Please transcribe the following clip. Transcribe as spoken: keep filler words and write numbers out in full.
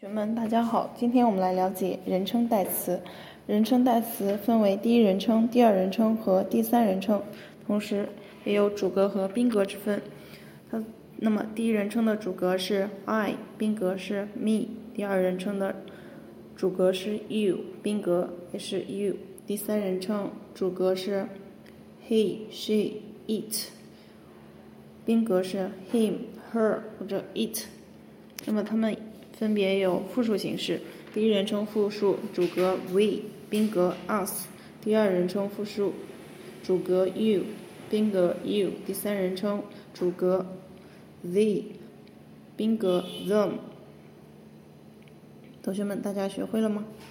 同学们，大家好，今天我们来了解人称代词。人称代词分为第一人称、第二人称和第三人称，同时也有主格和宾格之分。它那么第一人称的主格是 I， 宾格是 me； 第二人称的主格是 you， 宾格也是 you； 第三人称主格是 he、she、it， 宾格是 him、her 或者 it。那么它们分别有复数形式，第一人称复数主格 we， 宾格 us； 第二人称复数主格 you， 宾格 you； 第三人称主格 they， 宾格 them。同学们，大家学会了吗？